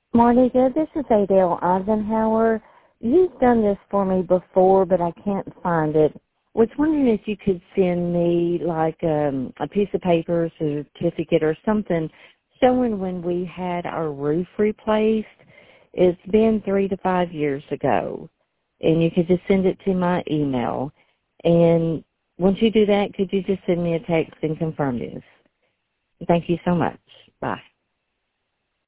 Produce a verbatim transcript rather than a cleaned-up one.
Marnita, this is Adele Eisenhower. You've done this for me before, but I can't find it. Was wondering if you could send me like um, a piece of paper, a certificate, or something showing when we had our roof replaced. It's been three to five years ago, and you could just send it to my email. And once you do that, could you just send me a text and confirm this? Thank you so much. Bye.